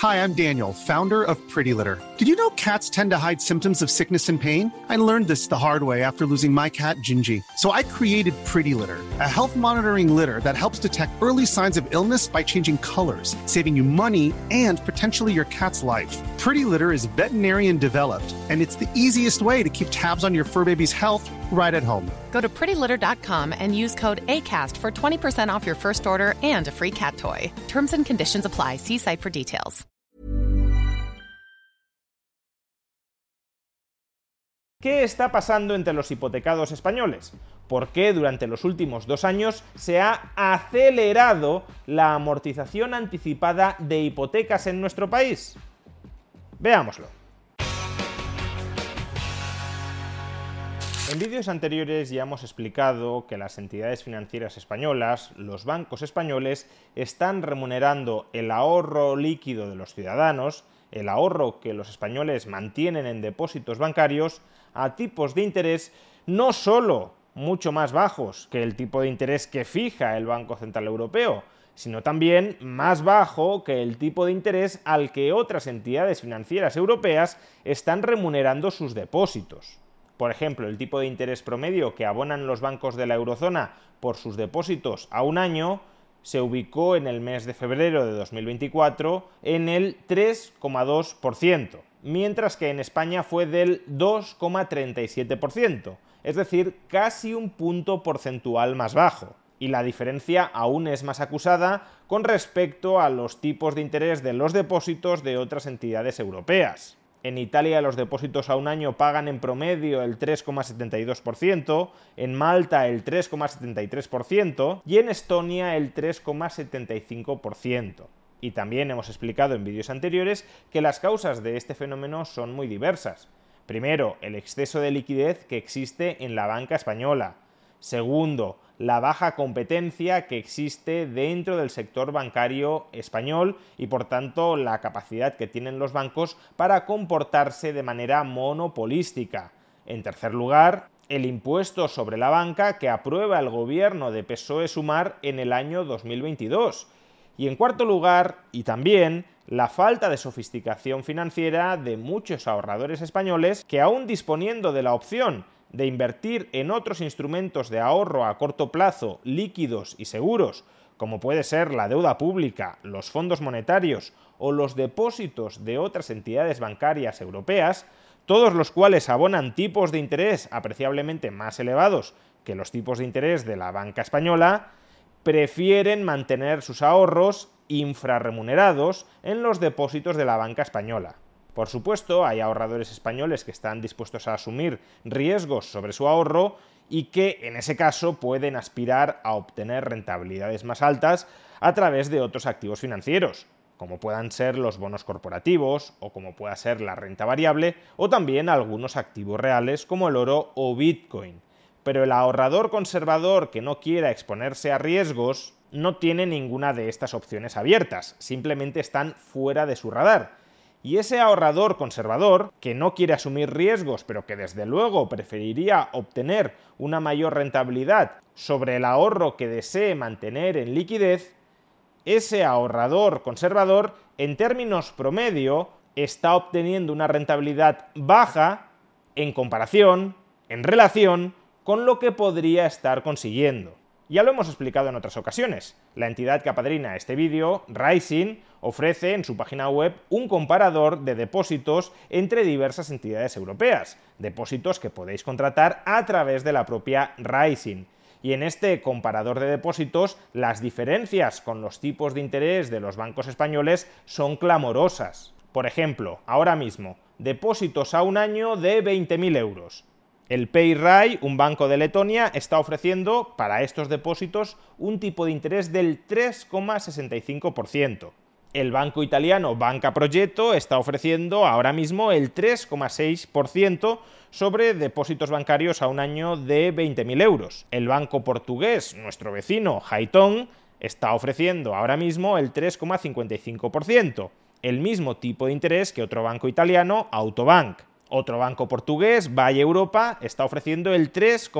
Hi, I'm Daniel, founder of Pretty Litter. Did you know cats tend to hide symptoms of sickness and pain? I learned this the hard way after losing my cat, Gingy. So I created Pretty Litter, a health monitoring litter that helps detect early signs of illness by changing colors, saving you money and potentially your cat's life. Pretty Litter is veterinarian developed, and it's the easiest way to keep tabs on your fur baby's health right at home. Go to prettylitter.com and use code ACAST for 20% off your first order and a free cat toy. Terms and conditions apply. See site for details. ¿Qué está pasando entre los hipotecados españoles? ¿Por qué durante los últimos 2 años se ha acelerado la amortización anticipada de hipotecas en nuestro país? Veámoslo. En vídeos anteriores ya hemos explicado que las entidades financieras españolas, los bancos españoles, están remunerando el ahorro líquido de los ciudadanos, el ahorro que los españoles mantienen en depósitos bancarios, a tipos de interés no solo mucho más bajos que el tipo de interés que fija el Banco Central Europeo, sino también más bajo que el tipo de interés al que otras entidades financieras europeas están remunerando sus depósitos. Por ejemplo, el tipo de interés promedio que abonan los bancos de la eurozona por sus depósitos a un año se ubicó en el mes de febrero de 2024 en el 3,2%, mientras que en España fue del 2,37%, es decir, casi un punto porcentual más bajo. Y la diferencia aún es más acusada con respecto a los tipos de interés de los depósitos de otras entidades europeas. En Italia los depósitos a un año pagan en promedio el 3,72%, en Malta el 3,73% y en Estonia el 3,75%. Y también hemos explicado en vídeos anteriores que las causas de este fenómeno son muy diversas. Primero, el exceso de liquidez que existe en la banca española. Segundo, la baja competencia que existe dentro del sector bancario español y, por tanto, la capacidad que tienen los bancos para comportarse de manera monopolística. En tercer lugar, el impuesto sobre la banca que aprueba el gobierno de PSOE-Sumar en el año 2022. Y en cuarto lugar, y también, la falta de sofisticación financiera de muchos ahorradores españoles que, aún disponiendo de la opción de invertir en otros instrumentos de ahorro a corto plazo, líquidos y seguros, como puede ser la deuda pública, los fondos monetarios o los depósitos de otras entidades bancarias europeas, todos los cuales abonan tipos de interés apreciablemente más elevados que los tipos de interés de la banca española, prefieren mantener sus ahorros infrarremunerados en los depósitos de la banca española. Por supuesto, hay ahorradores españoles que están dispuestos a asumir riesgos sobre su ahorro y que, en ese caso, pueden aspirar a obtener rentabilidades más altas a través de otros activos financieros, como puedan ser los bonos corporativos o como pueda ser la renta variable o también algunos activos reales como el oro o Bitcoin. Pero el ahorrador conservador que no quiera exponerse a riesgos no tiene ninguna de estas opciones abiertas, simplemente están fuera de su radar. Y ese ahorrador conservador, que no quiere asumir riesgos, pero que desde luego preferiría obtener una mayor rentabilidad sobre el ahorro que desee mantener en liquidez, ese ahorrador conservador, en términos promedio, está obteniendo una rentabilidad baja en comparación, en relación, con lo que podría estar consiguiendo. Ya lo hemos explicado en otras ocasiones. La entidad que apadrina este vídeo, Raisin, ofrece en su página web un comparador de depósitos entre diversas entidades europeas, depósitos que podéis contratar a través de la propia Raisin. Y en este comparador de depósitos, las diferencias con los tipos de interés de los bancos españoles son clamorosas. Por ejemplo, ahora mismo, depósitos a un año de 20.000 euros. El Payrai, un banco de Letonia, está ofreciendo para estos depósitos un tipo de interés del 3,65%. El banco italiano Banca Progetto está ofreciendo ahora mismo el 3,6% sobre depósitos bancarios a un año de 20.000 euros. El banco portugués, nuestro vecino Haitong, está ofreciendo ahora mismo el 3,55%, el mismo tipo de interés que otro banco italiano, Autobank. Otro banco portugués, Valle Europa, está ofreciendo el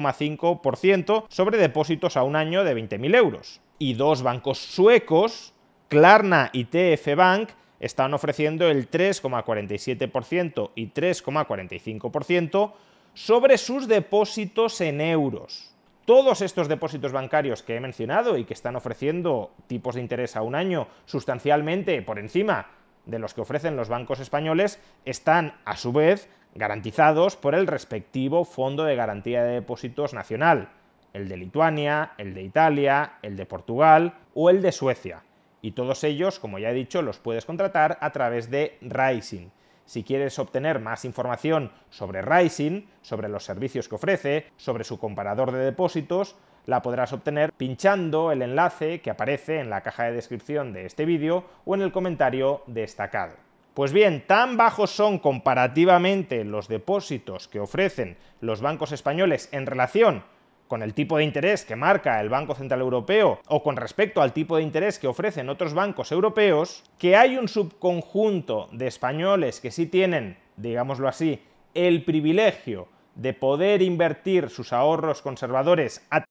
3,5% sobre depósitos a un año de 20.000 euros. Y dos bancos suecos, Klarna y TF Bank, están ofreciendo el 3,47% y 3,45% sobre sus depósitos en euros. Todos estos depósitos bancarios que he mencionado y que están ofreciendo tipos de interés a un año sustancialmente por encima de los que ofrecen los bancos españoles están, a su vez, garantizados por el respectivo Fondo de Garantía de Depósitos Nacional, el de Lituania, el de Italia, el de Portugal o el de Suecia. Y todos ellos, como ya he dicho, los puedes contratar a través de Raisin. Si quieres obtener más información sobre Raisin, sobre los servicios que ofrece, sobre su comparador de depósitos, la podrás obtener pinchando el enlace que aparece en la caja de descripción de este vídeo o en el comentario destacado. Pues bien, tan bajos son comparativamente los depósitos que ofrecen los bancos españoles en relación con el tipo de interés que marca el Banco Central Europeo o con respecto al tipo de interés que ofrecen otros bancos europeos, que hay un subconjunto de españoles que sí tienen, digámoslo así, el privilegio de poder invertir sus ahorros conservadores a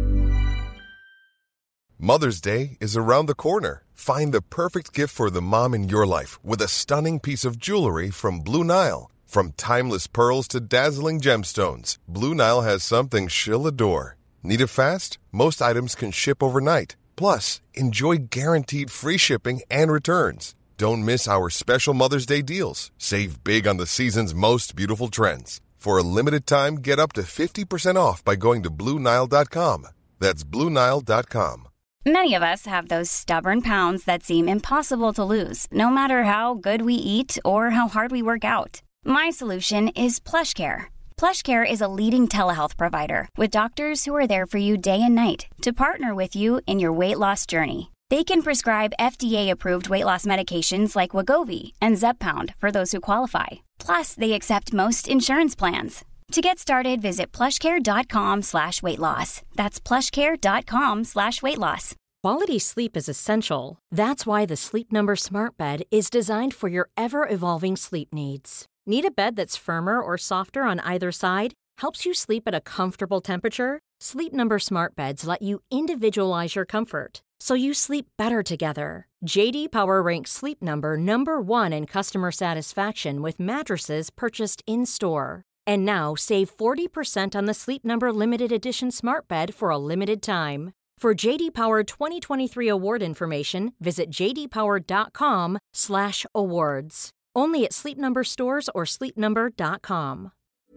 Mother's Day is around the corner. Find the perfect gift for the mom in your life with a stunning piece of jewelry from Blue Nile. From timeless pearls to dazzling gemstones, Blue Nile has something she'll adore. Need it fast? Most items can ship overnight. Plus, enjoy guaranteed free shipping and returns. Don't miss our special Mother's Day deals. Save big on the season's most beautiful trends. For a limited time, get up to 50% off by going to BlueNile.com. That's BlueNile.com. Many of us have those stubborn pounds that seem impossible to lose, no matter how good we eat or how hard we work out. My solution is PlushCare. PlushCare is a leading telehealth provider with doctors who are there for you day and night to partner with you in your weight loss journey. They can prescribe FDA-approved weight loss medications like Wegovy and Zepbound for those who qualify. Plus, they accept most insurance plans. To get started, visit plushcare.com/weight loss. That's plushcare.com/weight loss. Quality sleep is essential. That's why the Sleep Number Smart Bed is designed for your ever-evolving sleep needs. Need a bed that's firmer or softer on either side? Helps you sleep at a comfortable temperature? Sleep Number Smart Beds let you individualize your comfort, so you sleep better together. J.D. Power ranks Sleep Number #1 in customer satisfaction with mattresses purchased in-store. And now, save 40% on the Sleep Number Limited Edition Smart Bed for a limited time. For J.D. Power 2023 award information, visit jdpower.com/awards. Only at Sleep Number stores or sleepnumber.com.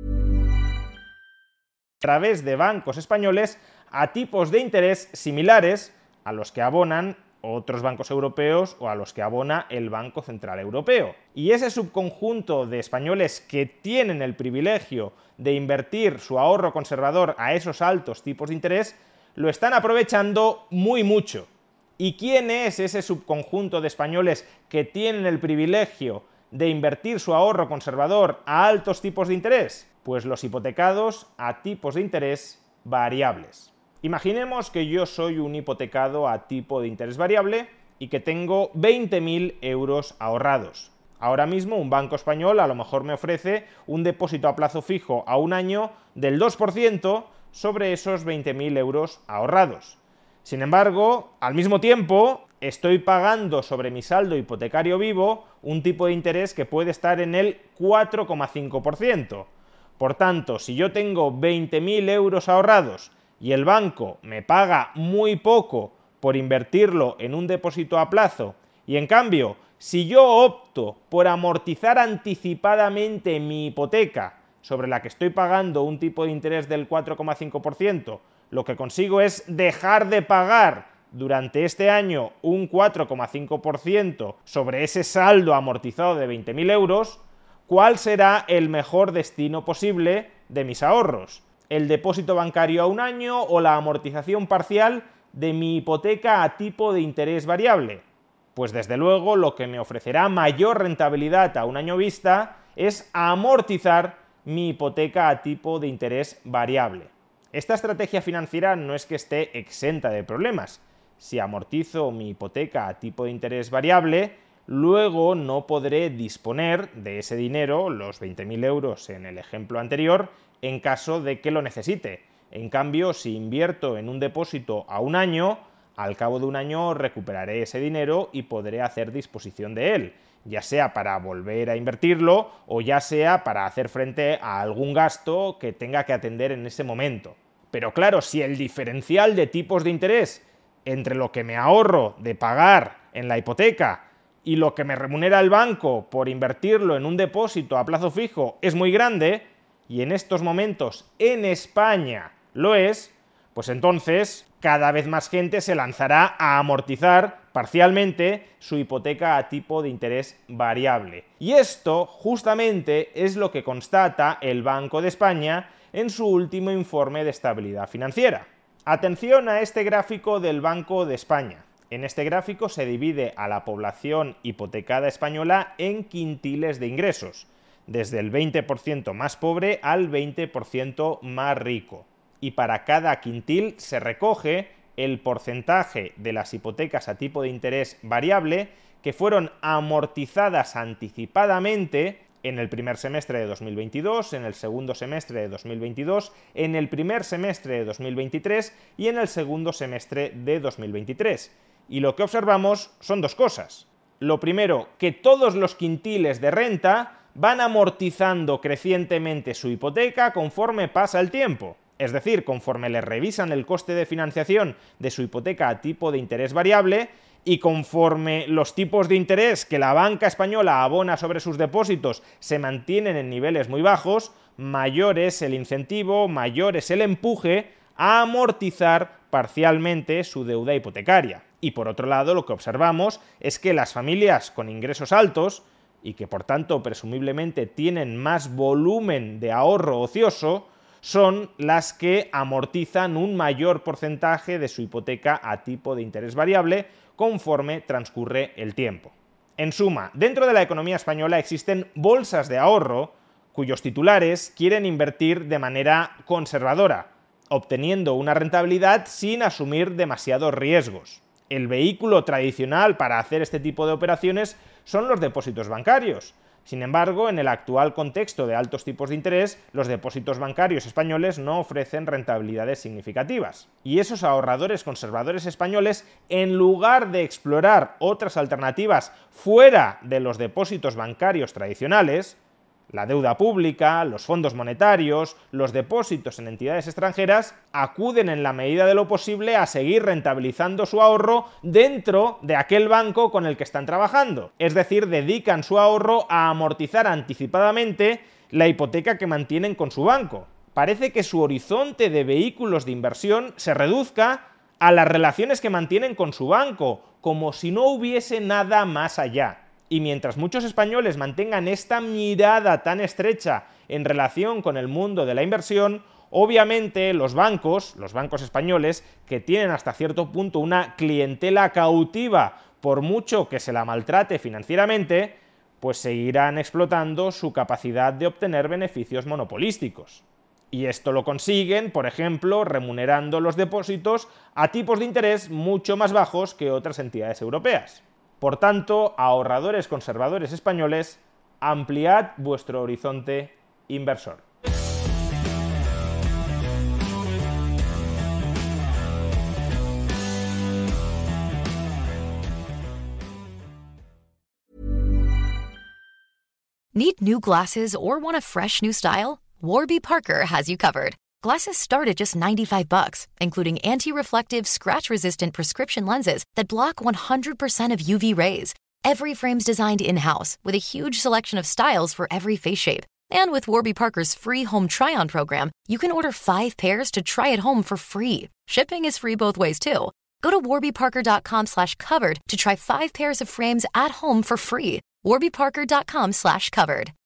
A través de bancos españoles a tipos de interés similares a los que abonan otros bancos europeos o a los que abona el Banco Central Europeo. Y ese subconjunto de españoles que tienen el privilegio de invertir su ahorro conservador a esos altos tipos de interés lo están aprovechando muy mucho. ¿Y quién es ese subconjunto de españoles que tienen el privilegio de invertir su ahorro conservador a altos tipos de interés? Pues los hipotecados a tipos de interés variables. Imaginemos que yo soy un hipotecado a tipo de interés variable y que tengo 20.000 euros ahorrados. Ahora mismo un banco español a lo mejor me ofrece un depósito a plazo fijo a un año del 2% sobre esos 20.000 euros ahorrados. Sin embargo, al mismo tiempo, estoy pagando sobre mi saldo hipotecario vivo un tipo de interés que puede estar en el 4,5%. Por tanto, si yo tengo 20.000 euros ahorrados y el banco me paga muy poco por invertirlo en un depósito a plazo, y en cambio, si yo opto por amortizar anticipadamente mi hipoteca, sobre la que estoy pagando un tipo de interés del 4,5%, lo que consigo es dejar de pagar durante este año un 4,5% sobre ese saldo amortizado de 20.000 euros, ¿cuál será el mejor destino posible de mis ahorros? ¿El depósito bancario a un año o la amortización parcial de mi hipoteca a tipo de interés variable? Pues desde luego lo que me ofrecerá mayor rentabilidad a un año vista es amortizar mi hipoteca a tipo de interés variable. Esta estrategia financiera no es que esté exenta de problemas. Si amortizo mi hipoteca a tipo de interés variable, luego no podré disponer de ese dinero, los 20.000 euros en el ejemplo anterior, en caso de que lo necesite. En cambio, si invierto en un depósito a un año, Al cabo de un año recuperaré ese dinero y podré hacer disposición de él, ya sea para volver a invertirlo o ya sea para hacer frente a algún gasto que tenga que atender en ese momento. Pero claro, si el diferencial de tipos de interés entre lo que me ahorro de pagar en la hipoteca y lo que me remunera el banco por invertirlo en un depósito a plazo fijo es muy grande, y en estos momentos en España lo es, pues entonces cada vez más gente se lanzará a amortizar parcialmente su hipoteca a tipo de interés variable. Y esto justamente es lo que constata el Banco de España en su último informe de estabilidad financiera. Atención a este gráfico del Banco de España. En este gráfico se divide a la población hipotecada española en quintiles de ingresos, desde el 20% más pobre al 20% más rico. Y para cada quintil se recoge el porcentaje de las hipotecas a tipo de interés variable que fueron amortizadas anticipadamente en el primer semestre de 2022, en el segundo semestre de 2022, en el primer semestre de 2023 y en el segundo semestre de 2023. Y lo que observamos son dos cosas. Lo primero, que todos los quintiles de renta van amortizando crecientemente su hipoteca conforme pasa el tiempo. Es decir, conforme le revisan el coste de financiación de su hipoteca a tipo de interés variable y conforme los tipos de interés que la banca española abona sobre sus depósitos se mantienen en niveles muy bajos, mayor es el incentivo, mayor es el empuje a amortizar parcialmente su deuda hipotecaria. Y por otro lado, lo que observamos es que las familias con ingresos altos, y que por tanto presumiblemente tienen más volumen de ahorro ocioso, son las que amortizan un mayor porcentaje de su hipoteca a tipo de interés variable conforme transcurre el tiempo. En suma, dentro de la economía española existen bolsas de ahorro cuyos titulares quieren invertir de manera conservadora, obteniendo una rentabilidad sin asumir demasiados riesgos. El vehículo tradicional para hacer este tipo de operaciones son los depósitos bancarios. Sin embargo, en el actual contexto de altos tipos de interés, los depósitos bancarios españoles no ofrecen rentabilidades significativas. Y esos ahorradores conservadores españoles, en lugar de explorar otras alternativas fuera de los depósitos bancarios tradicionales, la deuda pública, los fondos monetarios, los depósitos en entidades extranjeras, acuden en la medida de lo posible a seguir rentabilizando su ahorro dentro de aquel banco con el que están trabajando. Es decir, dedican su ahorro a amortizar anticipadamente la hipoteca que mantienen con su banco. Parece que su horizonte de vehículos de inversión se reduzca a las relaciones que mantienen con su banco, como si no hubiese nada más allá. Y mientras muchos españoles mantengan esta mirada tan estrecha en relación con el mundo de la inversión, obviamente los bancos españoles, que tienen hasta cierto punto una clientela cautiva por mucho que se la maltrate financieramente, pues seguirán explotando su capacidad de obtener beneficios monopolísticos. Y esto lo consiguen, por ejemplo, remunerando los depósitos a tipos de interés mucho más bajos que otras entidades europeas. Por tanto, ahorradores conservadores españoles, ampliad vuestro horizonte inversor. Need new glasses or want a fresh new style? Warby Parker has you covered. Glasses start at just $95, including anti-reflective, scratch-resistant prescription lenses that block 100% of UV rays. Every frame's designed in-house, with a huge selection of styles for every face shape. And with Warby Parker's free home try-on program, you can order 5 pairs to try at home for free. Shipping is free both ways, too. Go to warbyparker.com/covered to try 5 pairs of frames at home for free. warbyparker.com/covered.